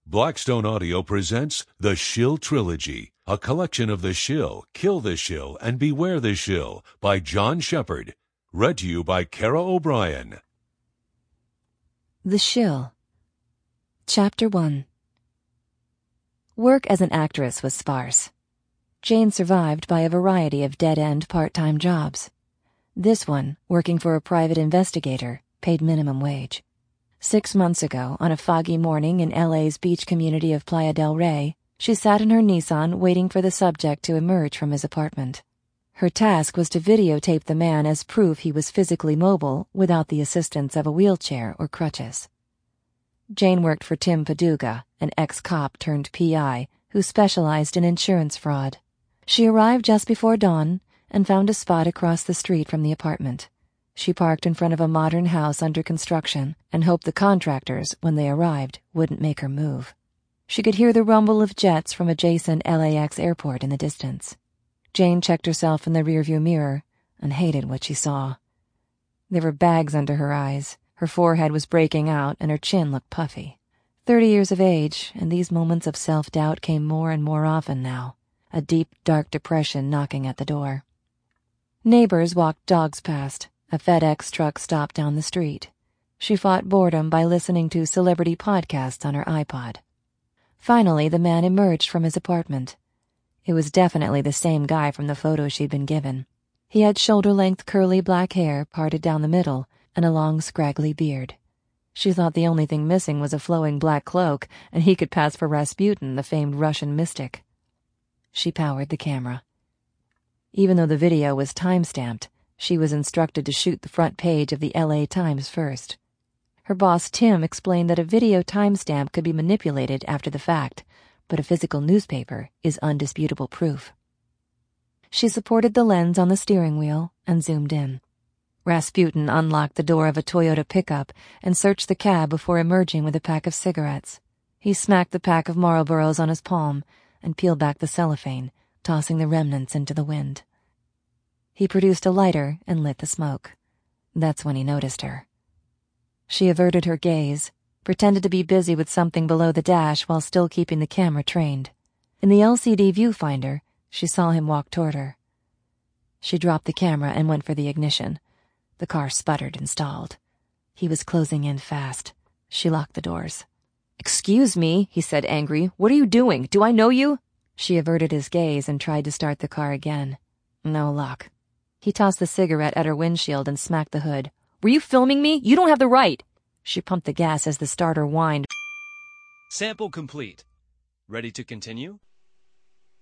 Blackstone Audio presents The Shill Trilogy, a collection of The Shill, Kill the Shill, and Beware the Shill by John Shepherd. Read to you by Kara O'Brien. The Shill. Chapter 1. Work as an actress was sparse. Jane survived by a variety of dead-end part-time jobs. This one, working for a private investigator, paid minimum wage. 6 months ago, on a foggy morning in LA's beach community of Playa del Rey, she sat in her Nissan waiting for the subject to emerge from his apartment. Her task was to videotape the man as proof he was physically mobile without the assistance of a wheelchair or crutches. Jane worked for Tim Paduga, an ex-cop turned PI who specialized in insurance fraud. She arrived just before dawn and found a spot across the street from the apartment. She parked in front of a modern house under construction and hoped the contractors, when they arrived, wouldn't make her move. She could hear the rumble of jets from adjacent LAX airport in the distance. Jane checked herself in the rearview mirror and hated what she saw. There were bags under her eyes, her forehead was breaking out, and her chin looked puffy. 30 years of age, and these moments of self-doubt came more and more often now, a deep, dark depression knocking at the door. Neighbors walked dogs past. A FedEx truck stopped down the street. She fought boredom by listening to celebrity podcasts on her iPod. Finally, the man emerged from his apartment. It was definitely the same guy from the photo she'd been given. He had shoulder-length curly black hair parted down the middle and a long scraggly beard. She thought the only thing missing was a flowing black cloak, and he could pass for Rasputin, the famed Russian mystic. She powered the camera. Even though the video was time-stamped, she was instructed to shoot the front page of the LA Times first. Her boss, Tim, explained that a video timestamp could be manipulated after the fact, but a physical newspaper is undisputable proof. She supported the lens on the steering wheel and zoomed in. Rasputin unlocked the door of a Toyota pickup and searched the cab before emerging with a pack of cigarettes. He smacked the pack of Marlboros on his palm and peeled back the cellophane, tossing the remnants into the wind. He produced a lighter and lit the smoke. That's when he noticed her. She averted her gaze, pretended to be busy with something below the dash while still keeping the camera trained. In the LCD viewfinder, she saw him walk toward her. She dropped the camera and went for the ignition. The car sputtered and stalled. He was closing in fast. She locked the doors. "Excuse me," he said, angry. "What are you doing? Do I know you?" She averted his gaze and tried to start the car again. No luck. He tossed the cigarette at her windshield and smacked the hood. "Were you filming me? You don't have the right." She pumped the gas as the starter whined. Sample complete. Ready to continue?